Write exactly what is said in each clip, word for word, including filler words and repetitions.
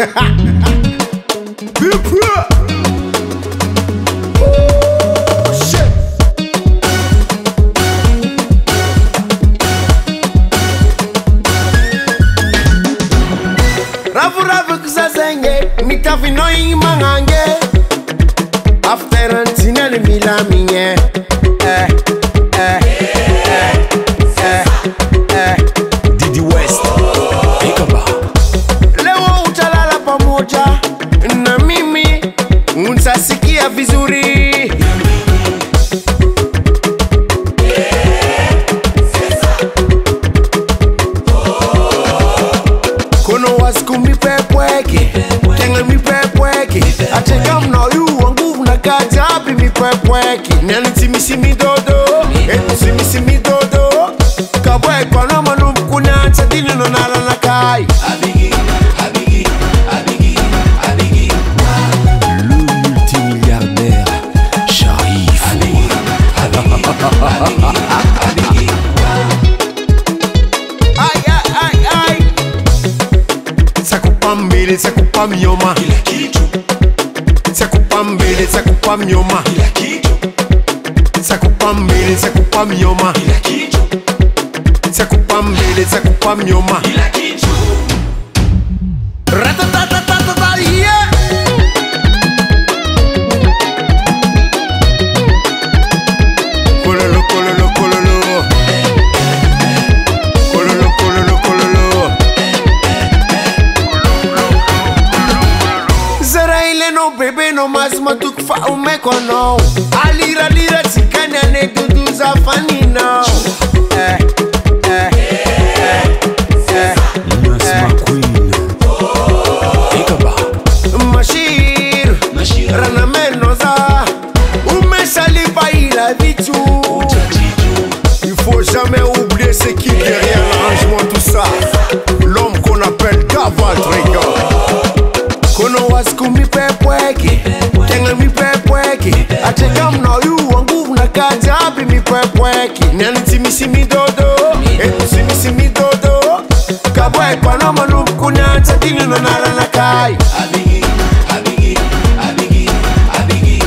Ravu ravu kusasenge, mitafino imangange. After antina le milaminye. Eh, eh, eh, eh, eh. Didi West, Ikaba. Leo utalala pamoja na mimi, unsasikia vizuri. Kono wasku mi pepweke, tenga mi pepweke. Ateka mna yu wangu na kajabi mi pepweke. Nani timisi mi dodo, etu simisi mi dodo. Kabwe kwa na manu kuna chadini no nala na kai. Abigi, Abigi, Abigi, Abigi. Le multimilliardaire, Sharif. Abigi, Abigi, Abigi, Abigi. Ay, ay, ay, ay. Sakupambele, sakupamyoma. Kila kitu, Sakupambele, sakupamyoma. kila kitu, Sakupambele, sakupamyoma. kila kitu, Sakupambele, sakupamyoma. kila kitu. Ratatatatata, yeah. Kololo, kololo, kololo. Kololo, kololo, kololo. Zara ile no bebe no mas matuk fa umekono. Alira lira tikanya ne dudu za fani no. Eh, eh, eh, eh. Nasma Queen, Ikaba. Mashir, Mashir, Rana Menoza, umesalipa ila vitu. Il faut jamais oublier ce qui est derrière l'arrangement, tout ça. L'homme qu'on appelle Daval Trigger. Kono wasku mi pepweke, tenga mi pepweke. Ateka mna yu wangu na kajabi mi pepweke. Nani timisi mi dodo, etu simisi mi dodo. Kabwe kwa na manu kuna chadini no nala na kai. Abigi, Abigi, Abigi, Abigi.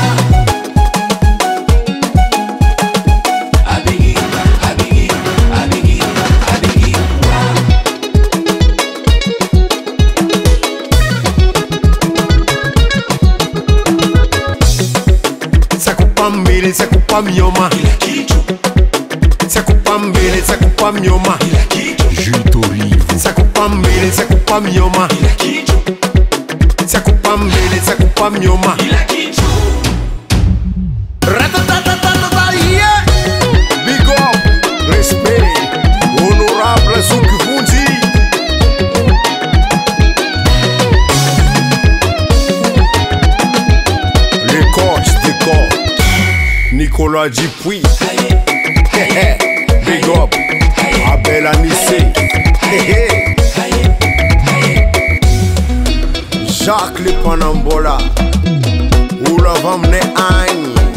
Abigi, Abigi, Abigi, Abigi. Sakupambele, sakupamyoma. Kila kitu, Sakupambele, sakupamyoma. kila kitu, Jules Olive. Sakupambele, sakupamyoma. kila kitu, Sakupambele, sakupamyoma. kila kitu. Ratatatatata, yeah. Big up, respect, honorable Zuki Fundi. Les coachs des coachs, Nicolas Dupuis. Big up, Abel Anissé. Jacques Le Panambola, Oula Vamne Agne.